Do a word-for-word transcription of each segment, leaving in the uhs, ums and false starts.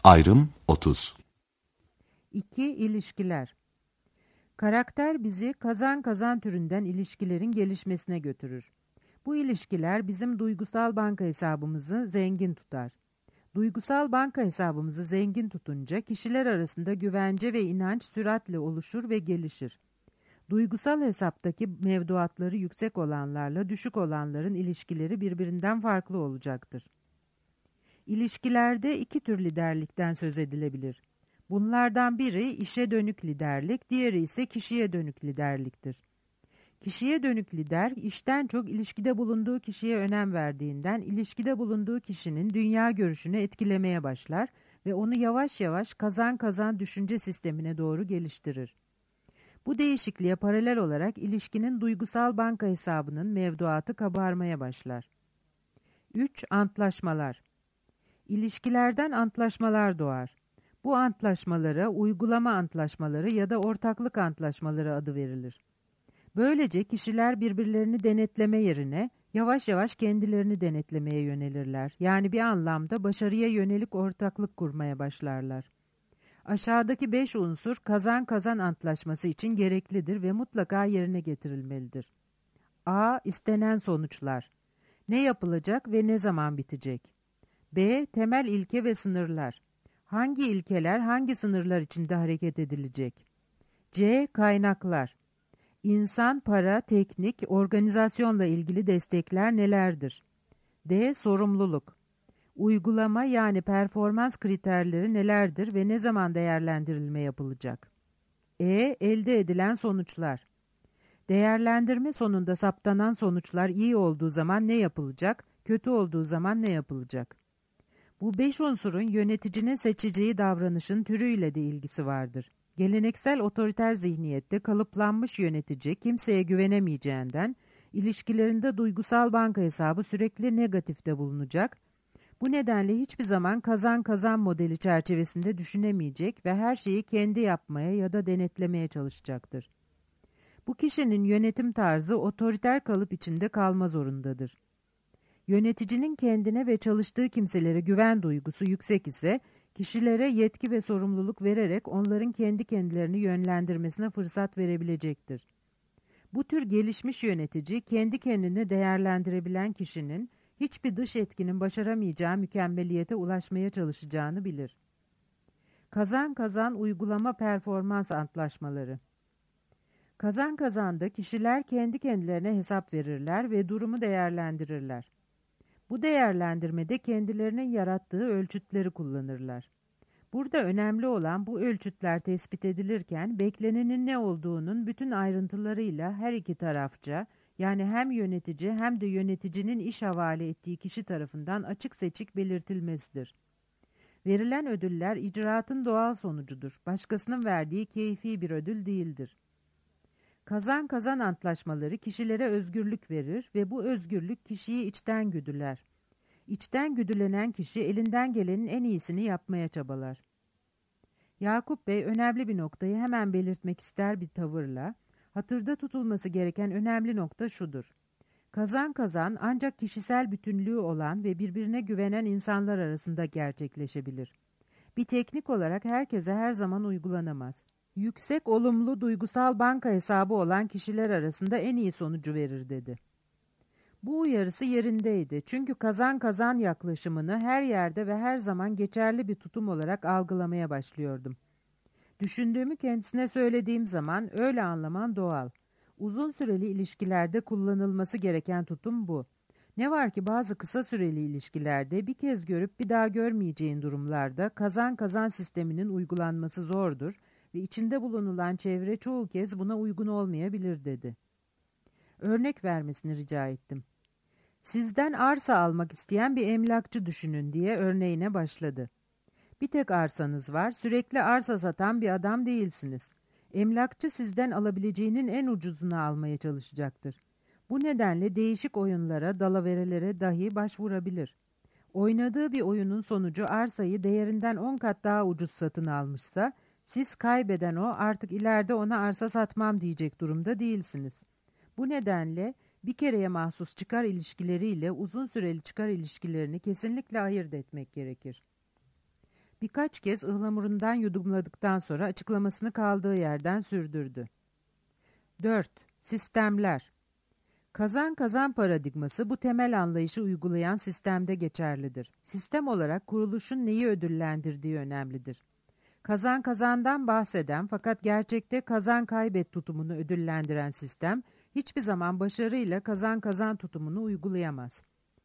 Ayrım otuz. İki ilişkiler. Karakter bizi kazan kazan türünden ilişkilerin gelişmesine götürür. Bu ilişkiler bizim duygusal banka hesabımızı zengin tutar. Duygusal banka hesabımızı zengin tutunca kişiler arasında güvence ve inanç süratle oluşur ve gelişir. Duygusal hesaptaki mevduatları yüksek olanlarla düşük olanların ilişkileri birbirinden farklı olacaktır. İlişkilerde iki tür liderlikten söz edilebilir. Bunlardan biri işe dönük liderlik, diğeri ise kişiye dönük liderliktir. Kişiye dönük lider, işten çok ilişkide bulunduğu kişiye önem verdiğinden, ilişkide bulunduğu kişinin dünya görüşünü etkilemeye başlar ve onu yavaş yavaş kazan kazan düşünce sistemine doğru geliştirir. Bu değişikliğe paralel olarak ilişkinin duygusal banka hesabının mevduatı kabarmaya başlar. üç Antlaşmalar. İlişkilerden antlaşmalar doğar. Bu antlaşmalara uygulama antlaşmaları ya da ortaklık antlaşmaları adı verilir. Böylece kişiler birbirlerini denetleme yerine yavaş yavaş kendilerini denetlemeye yönelirler. Yani bir anlamda başarıya yönelik ortaklık kurmaya başlarlar. Aşağıdaki beş unsur kazan kazan antlaşması için gereklidir ve mutlaka yerine getirilmelidir. A. İstenen sonuçlar. Ne yapılacak ve ne zaman bitecek? B. Temel ilke ve sınırlar. Hangi ilkeler hangi sınırlar içinde hareket edilecek? C. Kaynaklar. İnsan, para, teknik, organizasyonla ilgili destekler nelerdir? D. Sorumluluk. Uygulama yani performans kriterleri nelerdir ve ne zaman değerlendirilme yapılacak? E. Elde edilen sonuçlar. Değerlendirme sonunda saptanan sonuçlar iyi olduğu zaman ne yapılacak, kötü olduğu zaman ne yapılacak? Bu beş unsurun yöneticinin seçeceği davranışın türüyle de ilgisi vardır. Geleneksel otoriter zihniyette kalıplanmış yönetici kimseye güvenemeyeceğinden, ilişkilerinde duygusal banka hesabı sürekli negatifte bulunacak. Bu nedenle hiçbir zaman kazan kazan modeli çerçevesinde düşünemeyecek ve her şeyi kendi yapmaya ya da denetlemeye çalışacaktır. Bu kişinin yönetim tarzı otoriter kalıp içinde kalma zorundadır. Yöneticinin kendine ve çalıştığı kimselere güven duygusu yüksek ise, kişilere yetki ve sorumluluk vererek onların kendi kendilerini yönlendirmesine fırsat verebilecektir. Bu tür gelişmiş yönetici, kendi kendini değerlendirebilen kişinin, hiçbir dış etkinin başaramayacağı mükemmeliyete ulaşmaya çalışacağını bilir. Kazan kazan uygulama performans antlaşmaları. Kazan kazanda kişiler kendi kendilerine hesap verirler ve durumu değerlendirirler. Bu değerlendirmede kendilerinin yarattığı ölçütleri kullanırlar. Burada önemli olan bu ölçütler tespit edilirken beklenenin ne olduğunun bütün ayrıntılarıyla her iki tarafça, yani hem yönetici hem de yöneticinin iş havale ettiği kişi tarafından açık seçik belirtilmesidir. Verilen ödüller icraatın doğal sonucudur. Başkasının verdiği keyfi bir ödül değildir. Kazan kazan antlaşmaları kişilere özgürlük verir ve bu özgürlük kişiyi içten güdüler. İçten güdülenen kişi elinden gelenin en iyisini yapmaya çabalar. Yakup Bey önemli bir noktayı hemen belirtmek ister bir tavırla, hatırda tutulması gereken önemli nokta şudur. Kazan kazan ancak kişisel bütünlüğü olan ve birbirine güvenen insanlar arasında gerçekleşebilir. Bir teknik olarak herkese her zaman uygulanamaz. Yüksek olumlu duygusal banka hesabı olan kişiler arasında en iyi sonucu verir dedi. Bu uyarısı yerindeydi çünkü kazan kazan yaklaşımını her yerde ve her zaman geçerli bir tutum olarak algılamaya başlıyordum. Düşündüğümü kendisine söylediğim zaman öyle anlaman doğal. Uzun süreli ilişkilerde kullanılması gereken tutum bu. Ne var ki bazı kısa süreli ilişkilerde bir kez görüp bir daha görmeyeceğin durumlarda kazan kazan sisteminin uygulanması zordur ve içinde bulunulan çevre çoğu kez buna uygun olmayabilir dedi. Örnek vermesini rica ettim. Sizden arsa almak isteyen bir emlakçı düşünün diye örneğine başladı. Bir tek arsanız var, sürekli arsa satan bir adam değilsiniz. Emlakçı sizden alabileceğinin en ucuzunu almaya çalışacaktır. Bu nedenle değişik oyunlara, dalaverelere dahi başvurabilir. Oynadığı bir oyunun sonucu arsayı değerinden on kat daha ucuz satın almışsa, siz kaybeden o artık ileride ona arsa satmam diyecek durumda değilsiniz. Bu nedenle bir kereye mahsus çıkar ilişkileriyle uzun süreli çıkar ilişkilerini kesinlikle ayırt etmek gerekir. Birkaç kez ıhlamurundan yudumladıktan sonra açıklamasını kaldığı yerden sürdürdü. dört. Sistemler. Kazan kazan paradigması bu temel anlayışı uygulayan sistemde geçerlidir. Sistem olarak kuruluşun neyi ödüllendirdiği önemlidir. Kazan kazandan bahseden fakat gerçekte kazan kaybet tutumunu ödüllendiren sistem hiçbir zaman başarıyla kazan kazan tutumunu uygulayamaz.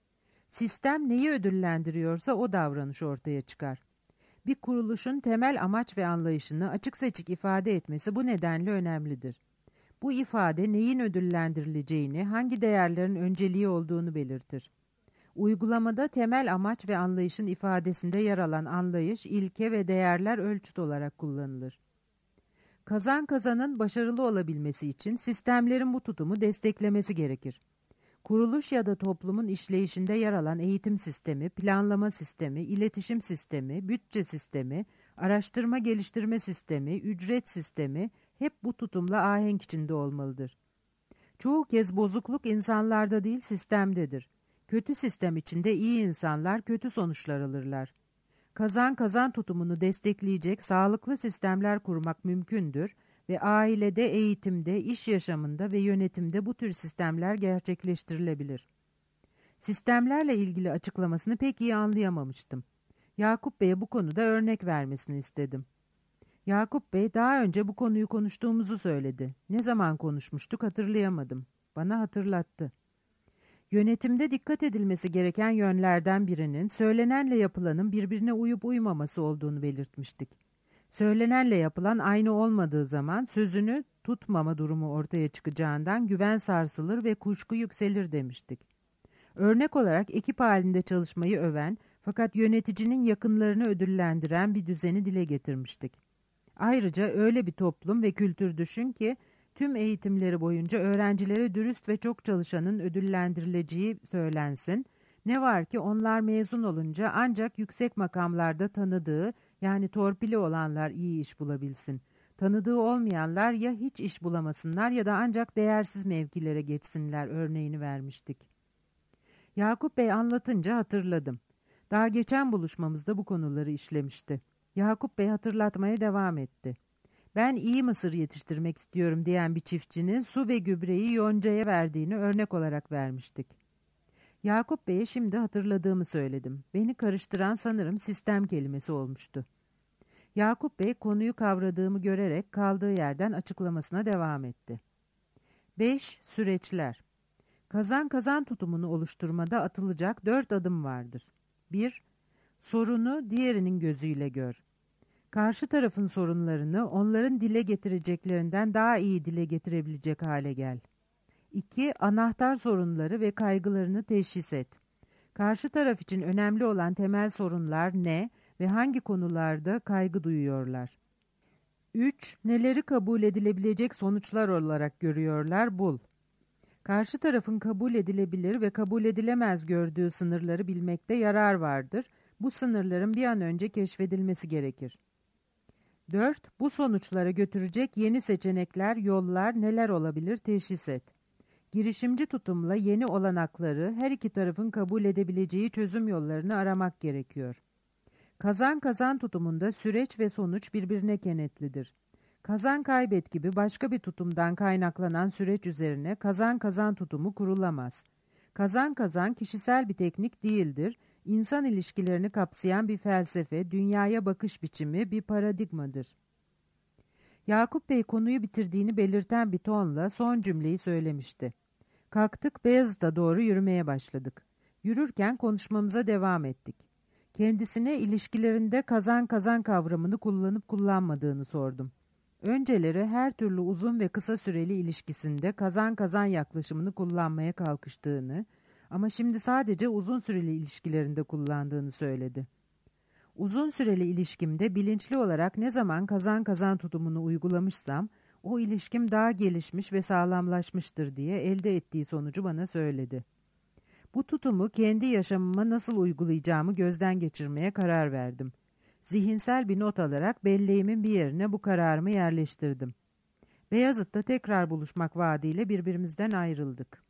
Sistem neyi ödüllendiriyorsa o davranış ortaya çıkar. Bir kuruluşun temel amaç ve anlayışını açık seçik ifade etmesi bu nedenle önemlidir. Bu ifade neyin ödüllendirileceğini, hangi değerlerin önceliği olduğunu belirtir. Uygulamada temel amaç ve anlayışın ifadesinde yer alan anlayış, ilke ve değerler ölçüt olarak kullanılır. Kazan kazanın başarılı olabilmesi için sistemlerin bu tutumu desteklemesi gerekir. Kuruluş ya da toplumun işleyişinde yer alan eğitim sistemi, planlama sistemi, iletişim sistemi, bütçe sistemi, araştırma geliştirme sistemi, ücret sistemi hep bu tutumla ahenk içinde olmalıdır. Çoğu kez bozukluk insanlarda değil sistemdedir. Kötü sistem içinde iyi insanlar kötü sonuçlar alırlar. Kazan kazan tutumunu destekleyecek sağlıklı sistemler kurmak mümkündür ve ailede, eğitimde, iş yaşamında ve yönetimde bu tür sistemler gerçekleştirilebilir. Sistemlerle ilgili açıklamasını pek iyi anlayamamıştım. Yakup Bey'e bu konuda örnek vermesini istedim. Yakup Bey daha önce bu konuyu konuştuğumuzu söyledi. Ne zaman konuşmuştuk hatırlayamadım. Bana hatırlattı. Yönetimde dikkat edilmesi gereken yönlerden birinin söylenenle yapılanın birbirine uyup uymaması olduğunu belirtmiştik. Söylenenle yapılan aynı olmadığı zaman sözünü tutmama durumu ortaya çıkacağından güven sarsılır ve kuşku yükselir demiştik. Örnek olarak ekip halinde çalışmayı öven fakat yöneticinin yakınlarını ödüllendiren bir düzeni dile getirmiştik. Ayrıca öyle bir toplum ve kültür düşün ki tüm eğitimleri boyunca öğrencilere dürüst ve çok çalışanın ödüllendirileceği söylensin. Ne var ki onlar mezun olunca ancak yüksek makamlarda tanıdığı yani torpili olanlar iyi iş bulabilsin. Tanıdığı olmayanlar ya hiç iş bulamasınlar ya da ancak değersiz mevkilere geçsinler örneğini vermiştik. Yakup Bey anlatınca hatırladım. Daha geçen buluşmamızda bu konuları işlemişti. Yakup Bey hatırlatmaya devam etti. Ben iyi mısır yetiştirmek istiyorum diyen bir çiftçinin su ve gübreyi yoncaya verdiğini örnek olarak vermiştik. Yakup Bey'e şimdi hatırladığımı söyledim. Beni karıştıran sanırım sistem kelimesi olmuştu. Yakup Bey konuyu kavradığımı görerek kaldığı yerden açıklamasına devam etti. beş. Süreçler. Kazan kazan tutumunu oluşturmada atılacak dört adım vardır. bir. Sorunu diğerinin gözüyle gör. Karşı tarafın sorunlarını onların dile getireceklerinden daha iyi dile getirebilecek hale gel. iki. Anahtar sorunları ve kaygılarını teşhis et. Karşı taraf için önemli olan temel sorunlar ne ve hangi konularda kaygı duyuyorlar? üç. Neleri kabul edilebilecek sonuçlar olarak görüyorlar bul. Karşı tarafın kabul edilebilir ve kabul edilemez gördüğü sınırları bilmekte yarar vardır. Bu sınırların bir an önce keşfedilmesi gerekir. dört. Bu sonuçlara götürecek yeni seçenekler, yollar neler olabilir teşhis et. Girişimci tutumla yeni olanakları her iki tarafın kabul edebileceği çözüm yollarını aramak gerekiyor. Kazan kazan tutumunda süreç ve sonuç birbirine kenetlidir. Kazan kaybet gibi başka bir tutumdan kaynaklanan süreç üzerine kazan kazan tutumu kurulamaz. Kazan kazan kişisel bir teknik değildir, insan ilişkilerini kapsayan bir felsefe, dünyaya bakış biçimi, bir paradigmadır. Yakup Bey konuyu bitirdiğini belirten bir tonla son cümleyi söylemişti. Kalktık Beyazıt'a doğru yürümeye başladık. Yürürken konuşmamıza devam ettik. Kendisine ilişkilerinde kazan kazan kavramını kullanıp kullanmadığını sordum. Önceleri her türlü uzun ve kısa süreli ilişkisinde kazan kazan yaklaşımını kullanmaya kalkıştığını ama şimdi sadece uzun süreli ilişkilerinde kullandığını söyledi. Uzun süreli ilişkimde bilinçli olarak ne zaman kazan kazan tutumunu uygulamışsam o ilişkim daha gelişmiş ve sağlamlaşmıştır diye elde ettiği sonucu bana söyledi. Bu tutumu kendi yaşamıma nasıl uygulayacağımı gözden geçirmeye karar verdim. Zihinsel bir not alarak belleğimin bir yerine bu kararımı yerleştirdim. Beyazıt'ta tekrar buluşmak vaadiyle birbirimizden ayrıldık.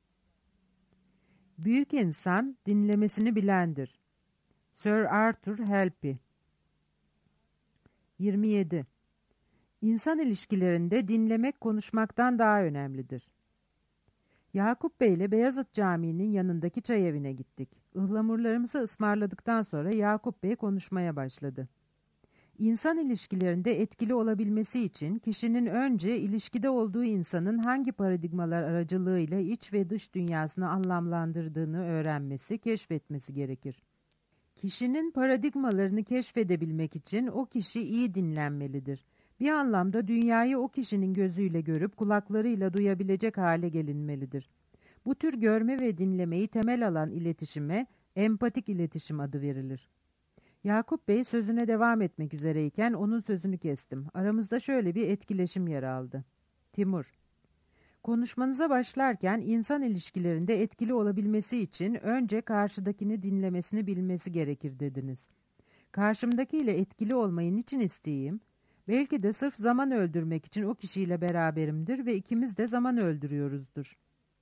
Büyük insan dinlemesini bilendir. Sir Arthur Helpy. yirmi yedi. İnsan ilişkilerinde dinlemek konuşmaktan daha önemlidir. Yakup Bey ile Beyazıt Camii'nin yanındaki çay evine gittik. Ihlamurlarımızı ısmarladıktan sonra Yakup Bey konuşmaya başladı. İnsan ilişkilerinde etkili olabilmesi için kişinin önce ilişkide olduğu insanın hangi paradigmalar aracılığıyla iç ve dış dünyasını anlamlandırdığını öğrenmesi, keşfetmesi gerekir. Kişinin paradigmalarını keşfedebilmek için o kişi iyi dinlenmelidir. Bir anlamda dünyayı o kişinin gözüyle görüp kulaklarıyla duyabilecek hale gelinmelidir. Bu tür görme ve dinlemeyi temel alan iletişime empatik iletişim adı verilir. Yakup Bey sözüne devam etmek üzereyken onun sözünü kestim. Aramızda şöyle bir etkileşim yer aldı. Timur, konuşmanıza başlarken insan ilişkilerinde etkili olabilmesi için önce karşıdakini dinlemesini bilmesi gerekir dediniz. Karşımdakiyle etkili olmayı niçin isteyeyim? Belki de sırf zaman öldürmek için o kişiyle beraberimdir ve ikimiz de zaman öldürüyoruzdur.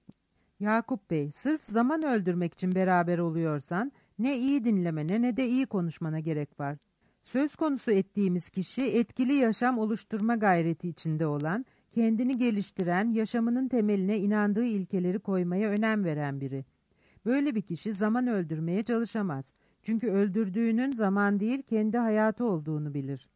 Yakup Bey, sırf zaman öldürmek için beraber oluyorsan ne iyi dinlemene ne de iyi konuşmana gerek var. Söz konusu ettiğimiz kişi etkili yaşam oluşturma gayreti içinde olan, kendini geliştiren, yaşamının temeline inandığı ilkeleri koymaya önem veren biri. Böyle bir kişi zaman öldürmeye çalışamaz. Çünkü öldürdüğünün zaman değil kendi hayatı olduğunu bilir.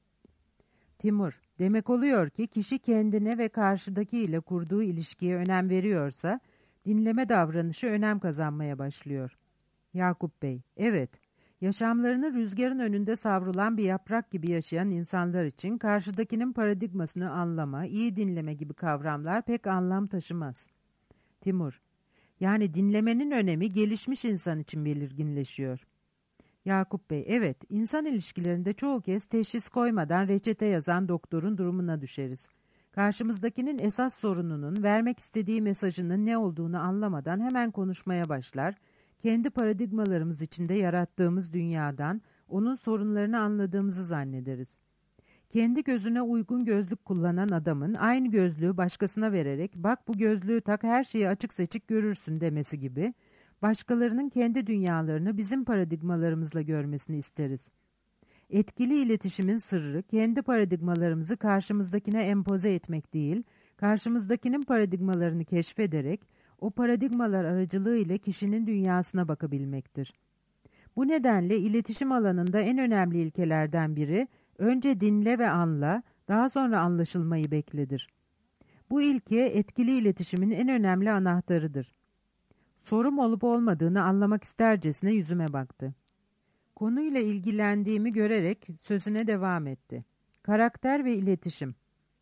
Timur, demek oluyor ki kişi kendine ve karşıdakiyle kurduğu ilişkiye önem veriyorsa, dinleme davranışı önem kazanmaya başlıyor. Yakup Bey, evet, yaşamlarını rüzgarın önünde savrulan bir yaprak gibi yaşayan insanlar için karşıdakinin paradigmasını anlama, iyi dinleme gibi kavramlar pek anlam taşımaz. Timur, yani dinlemenin önemi gelişmiş insan için belirginleşiyor. Yakup Bey, evet, insan ilişkilerinde çoğu kez teşhis koymadan reçete yazan doktorun durumuna düşeriz. Karşımızdakinin esas sorununun, vermek istediği mesajının ne olduğunu anlamadan hemen konuşmaya başlar, kendi paradigmalarımız içinde yarattığımız dünyadan onun sorunlarını anladığımızı zannederiz. Kendi gözüne uygun gözlük kullanan adamın aynı gözlüğü başkasına vererek bak bu gözlüğü tak her şeyi açık seçik görürsün demesi gibi başkalarının kendi dünyalarını bizim paradigmalarımızla görmesini isteriz. Etkili iletişimin sırrı kendi paradigmalarımızı karşımızdakine empoze etmek değil, karşımızdakinin paradigmalarını keşfederek o paradigmalar aracılığıyla kişinin dünyasına bakabilmektir. Bu nedenle iletişim alanında en önemli ilkelerden biri önce dinle ve anla, daha sonra anlaşılmayı bekledir. Bu ilke etkili iletişimin en önemli anahtarıdır. Sorum olup olmadığını anlamak istercesine yüzüme baktı. Konuyla ilgilendiğimi görerek sözüne devam etti. Karakter ve iletişim.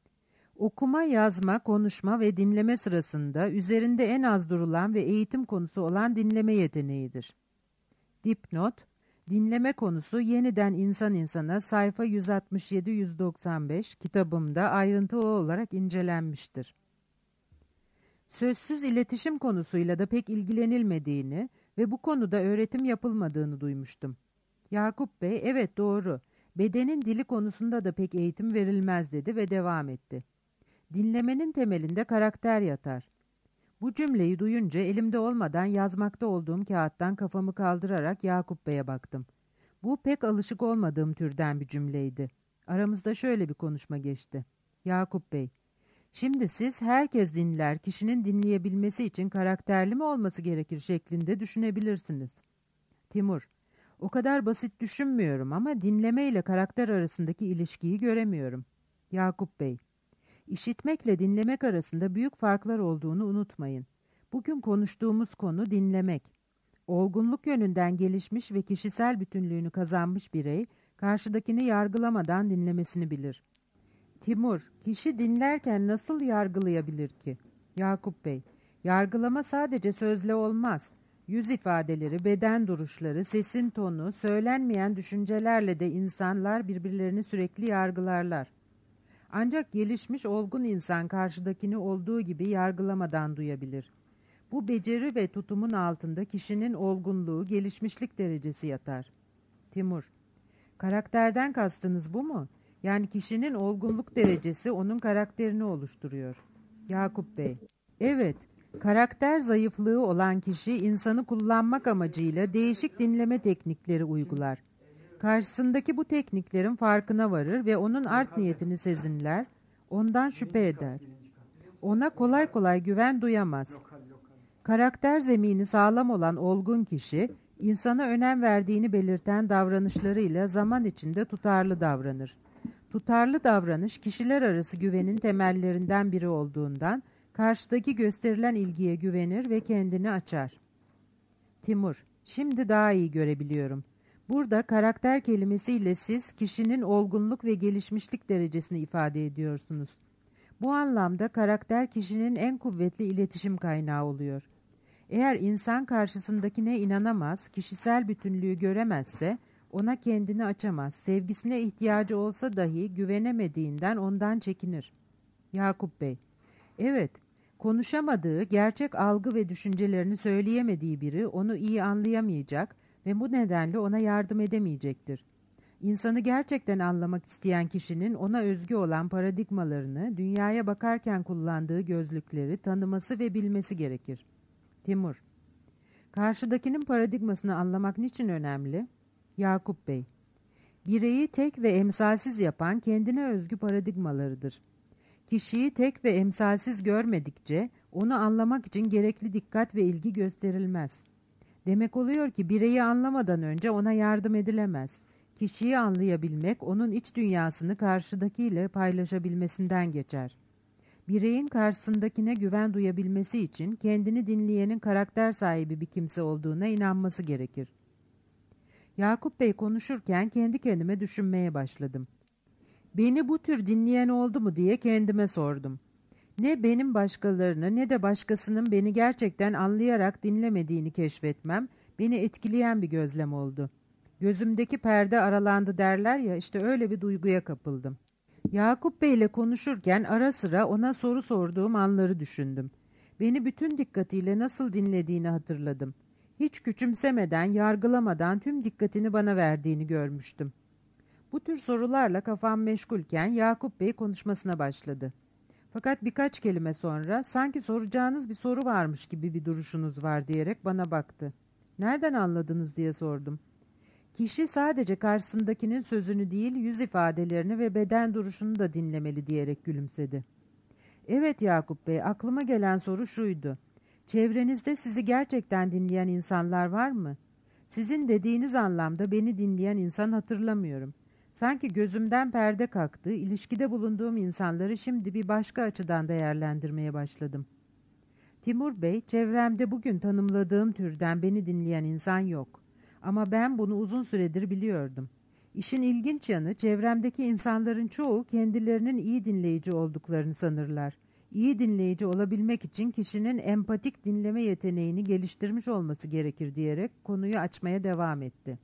Okuma, yazma, konuşma ve dinleme sırasında üzerinde en az durulan ve eğitim konusu olan dinleme yeteneğidir. Dipnot, dinleme konusu yeniden insan insana sayfa yüz altmış yedi yüz doksan beş kitabımda ayrıntılı olarak incelenmiştir. Sözsüz iletişim konusuyla da pek ilgilenilmediğini ve bu konuda öğretim yapılmadığını duymuştum. Yakup Bey, evet doğru, bedenin dili konusunda da pek eğitim verilmez dedi ve devam etti. Dinlemenin temelinde karakter yatar. Bu cümleyi duyunca elimde olmadan yazmakta olduğum kağıttan kafamı kaldırarak Yakup Bey'e baktım. Bu pek alışık olmadığım türden bir cümleydi. Aramızda şöyle bir konuşma geçti. Yakup Bey, şimdi siz herkes dinler, kişinin dinleyebilmesi için karakterli mi olması gerekir şeklinde düşünebilirsiniz. Timur, o kadar basit düşünmüyorum ama dinleme ile karakter arasındaki ilişkiyi göremiyorum. Yakup Bey, işitmekle dinlemek arasında büyük farklar olduğunu unutmayın. Bugün konuştuğumuz konu dinlemek. Olgunluk yönünden gelişmiş ve kişisel bütünlüğünü kazanmış birey, karşıdakini yargılamadan dinlemesini bilir. Timur, kişi dinlerken nasıl yargılayabilir ki? Yakup Bey, yargılama sadece sözle olmaz. Yüz ifadeleri, beden duruşları, sesin tonu, söylenmeyen düşüncelerle de insanlar birbirlerini sürekli yargılarlar. Ancak gelişmiş olgun insan karşıdakini olduğu gibi yargılamadan duyabilir. Bu beceri ve tutumun altında kişinin olgunluğu, gelişmişlik derecesi yatar. Timur, karakterden kastınız bu mu? Yani kişinin olgunluk derecesi onun karakterini oluşturuyor. Yakup Bey, evet, karakter zayıflığı olan kişi insanı kullanmak amacıyla değişik dinleme teknikleri uygular. Karşısındaki bu tekniklerin farkına varır ve onun art niyetini sezinler, ondan şüphe eder. Ona kolay kolay güven duyamaz. Karakter zemini sağlam olan olgun kişi, insana önem verdiğini belirten davranışlarıyla zaman içinde tutarlı davranır. Tutarlı davranış, kişiler arası güvenin temellerinden biri olduğundan, karşıdaki gösterilen ilgiye güvenir ve kendini açar. Timur, şimdi daha iyi görebiliyorum. Burada karakter kelimesiyle siz kişinin olgunluk ve gelişmişlik derecesini ifade ediyorsunuz. Bu anlamda karakter kişinin en kuvvetli iletişim kaynağı oluyor. Eğer insan karşısındakine inanamaz, kişisel bütünlüğü göremezse, ona kendini açamaz, sevgisine ihtiyacı olsa dahi güvenemediğinden ondan çekinir. Yakup Bey, evet, konuşamadığı, gerçek algı ve düşüncelerini söyleyemediği biri onu iyi anlayamayacak ve bu nedenle ona yardım edemeyecektir. İnsanı gerçekten anlamak isteyen kişinin ona özgü olan paradigmalarını, dünyaya bakarken kullandığı gözlükleri tanıması ve bilmesi gerekir. Timur, karşıdakinin paradigmasını anlamak niçin önemli? Yakup Bey, bireyi tek ve emsalsiz yapan kendine özgü paradigmalarıdır. Kişiyi tek ve emsalsiz görmedikçe onu anlamak için gerekli dikkat ve ilgi gösterilmez. Demek oluyor ki bireyi anlamadan önce ona yardım edilemez. Kişiyi anlayabilmek onun iç dünyasını karşıdakiyle paylaşabilmesinden geçer. Bireyin karşısındakine güven duyabilmesi için kendini dinleyenin karakter sahibi bir kimse olduğuna inanması gerekir. Yakup Bey konuşurken kendi kendime düşünmeye başladım. Beni bu tür dinleyen oldu mu diye kendime sordum. Ne benim başkalarını ne de başkasının beni gerçekten anlayarak dinlemediğini keşfetmem, beni etkileyen bir gözlem oldu. Gözümdeki perde aralandı derler ya, işte öyle bir duyguya kapıldım. Yakup Bey ile konuşurken ara sıra ona soru sorduğum anları düşündüm. Beni bütün dikkatiyle nasıl dinlediğini hatırladım. Hiç küçümsemeden, yargılamadan tüm dikkatini bana verdiğini görmüştüm. Bu tür sorularla kafam meşgulken Yakup Bey konuşmasına başladı. Fakat birkaç kelime sonra sanki soracağınız bir soru varmış gibi bir duruşunuz var diyerek bana baktı. Nereden anladınız diye sordum. Kişi sadece karşısındakinin sözünü değil yüz ifadelerini ve beden duruşunu da dinlemeli diyerek gülümsedi. Evet Yakup Bey, aklıma gelen soru şuydu. Çevrenizde sizi gerçekten dinleyen insanlar var mı? Sizin dediğiniz anlamda beni dinleyen insan hatırlamıyorum. Sanki gözümden perde kalktı, ilişkide bulunduğum insanları şimdi bir başka açıdan değerlendirmeye başladım. Timur Bey, çevremde bugün tanımladığım türden beni dinleyen insan yok. Ama ben bunu uzun süredir biliyordum. İşin ilginç yanı, çevremdeki insanların çoğu kendilerinin iyi dinleyici olduklarını sanırlar. İyi dinleyici olabilmek için kişinin empatik dinleme yeteneğini geliştirmiş olması gerekir diyerek konuyu açmaya devam etti.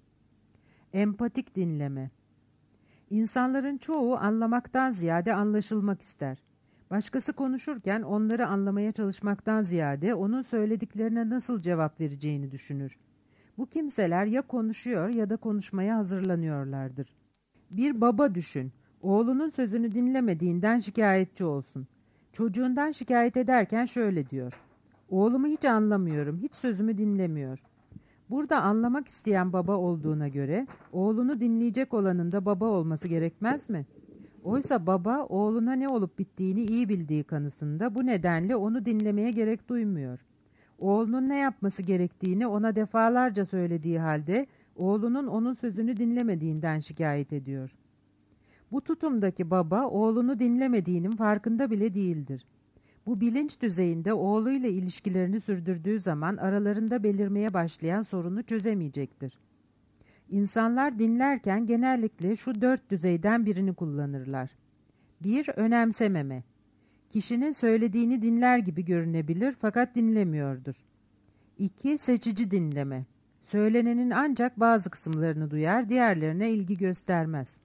Empatik dinleme. İnsanların çoğu anlamaktan ziyade anlaşılmak ister. Başkası konuşurken onları anlamaya çalışmaktan ziyade onun söylediklerine nasıl cevap vereceğini düşünür. Bu kimseler ya konuşuyor ya da konuşmaya hazırlanıyorlardır. Bir baba düşün, oğlunun sözünü dinlemediğinden şikayetçi olsun. Çocuğundan şikayet ederken şöyle diyor. Oğlumu hiç anlamıyorum, hiç sözümü dinlemiyor. Burada anlamak isteyen baba olduğuna göre oğlunu dinleyecek olanın da baba olması gerekmez mi? Oysa baba oğluna ne olup bittiğini iyi bildiği kanısında, bu nedenle onu dinlemeye gerek duymuyor. Oğlunun ne yapması gerektiğini ona defalarca söylediği halde oğlunun onun sözünü dinlemediğinden şikayet ediyor. Bu tutumdaki baba oğlunu dinlemediğinin farkında bile değildir. Bu bilinç düzeyinde oğluyla ilişkilerini sürdürdüğü zaman aralarında belirmeye başlayan sorunu çözemeyecektir. İnsanlar dinlerken genellikle şu dört düzeyden birini kullanırlar. bir Önemsememe. Kişinin söylediğini dinler gibi görünebilir fakat dinlemiyordur. iki Seçici dinleme. Söylenenin ancak bazı kısımlarını duyar, diğerlerine ilgi göstermez.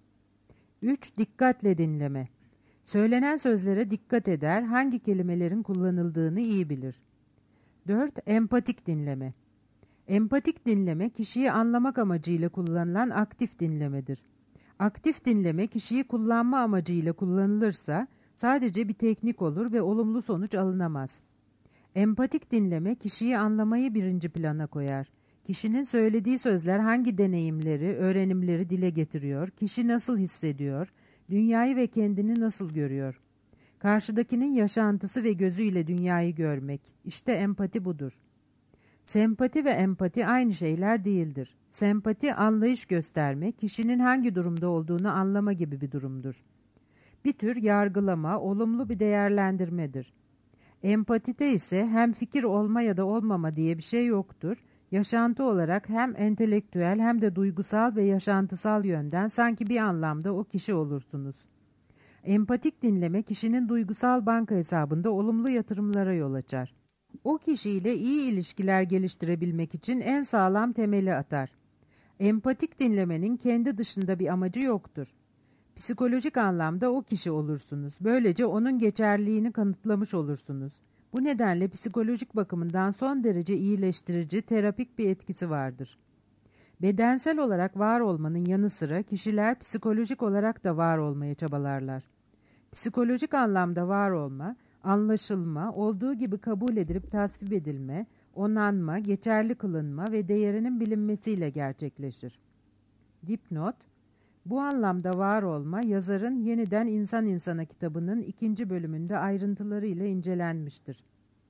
üç Dikkatle dinleme. Söylenen sözlere dikkat eder, hangi kelimelerin kullanıldığını iyi bilir. dört Empatik dinleme. Empatik dinleme, kişiyi anlamak amacıyla kullanılan aktif dinlemedir. Aktif dinleme, kişiyi kullanma amacıyla kullanılırsa sadece bir teknik olur ve olumlu sonuç alınamaz. Empatik dinleme, kişiyi anlamayı birinci plana koyar. Kişinin söylediği sözler hangi deneyimleri, öğrenimleri dile getiriyor, kişi nasıl hissediyor, dünyayı ve kendini nasıl görüyor? Karşıdakinin yaşantısı ve gözüyle dünyayı görmek, işte empati budur. Sempati ve empati aynı şeyler değildir. Sempati, anlayış gösterme, kişinin hangi durumda olduğunu anlama gibi bir durumdur. Bir tür yargılama, olumlu bir değerlendirmedir. Empatide ise hem fikir olma ya da olmama diye bir şey yoktur. Yaşantı olarak hem entelektüel hem de duygusal ve yaşantısal yönden sanki bir anlamda o kişi olursunuz. Empatik dinleme kişinin duygusal banka hesabında olumlu yatırımlara yol açar. O kişiyle iyi ilişkiler geliştirebilmek için en sağlam temeli atar. Empatik dinlemenin kendi dışında bir amacı yoktur. Psikolojik anlamda o kişi olursunuz. Böylece onun geçerliliğini kanıtlamış olursunuz. Bu nedenle psikolojik bakımından son derece iyileştirici, terapik bir etkisi vardır. Bedensel olarak var olmanın yanı sıra kişiler psikolojik olarak da var olmaya çabalarlar. Psikolojik anlamda var olma, anlaşılma, olduğu gibi kabul edilip tasvip edilme, onanma, geçerli kılınma ve değerinin bilinmesiyle gerçekleşir. Dipnot: bu anlamda var olma, yazarın Yeniden İnsan İnsana kitabının ikinci bölümünde ayrıntılarıyla incelenmiştir.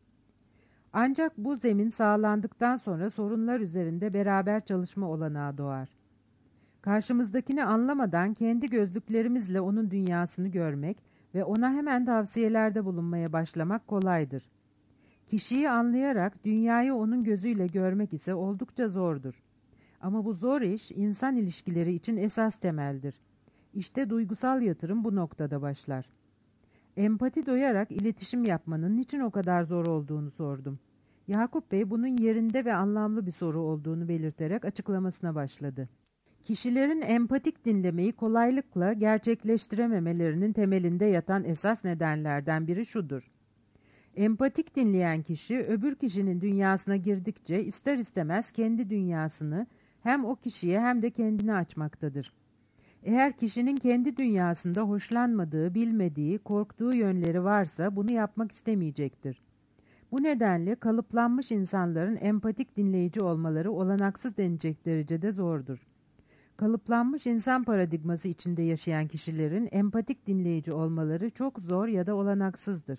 Ancak bu zemin sağlandıktan sonra sorunlar üzerinde beraber çalışma olanağı doğar. Karşımızdakini anlamadan kendi gözlüklerimizle onun dünyasını görmek ve ona hemen tavsiyelerde bulunmaya başlamak kolaydır. Kişiyi anlayarak dünyayı onun gözüyle görmek ise oldukça zordur. Ama bu zor iş insan ilişkileri için esas temeldir. İşte duygusal yatırım bu noktada başlar. Empati duyarak iletişim yapmanın niçin o kadar zor olduğunu sordum. Yakup Bey bunun yerinde ve anlamlı bir soru olduğunu belirterek açıklamasına başladı. Kişilerin empatik dinlemeyi kolaylıkla gerçekleştirememelerinin temelinde yatan esas nedenlerden biri şudur. Empatik dinleyen kişi öbür kişinin dünyasına girdikçe ister istemez kendi dünyasını hem o kişiye hem de kendine açmaktadır. Eğer kişinin kendi dünyasında hoşlanmadığı, bilmediği, korktuğu yönleri varsa bunu yapmak istemeyecektir. Bu nedenle kalıplanmış insanların empatik dinleyici olmaları olanaksız denecek derecede zordur. Kalıplanmış insan paradigması içinde yaşayan kişilerin empatik dinleyici olmaları çok zor ya da olanaksızdır.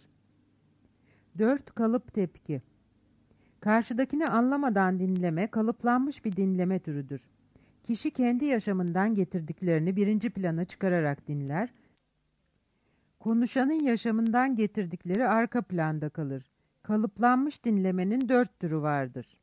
dört. Kalıp tepki. Karşıdakini anlamadan dinleme, kalıplanmış bir dinleme türüdür. Kişi kendi yaşamından getirdiklerini birinci plana çıkararak dinler, konuşanın yaşamından getirdikleri arka planda kalır. Kalıplanmış dinlemenin dört türü vardır.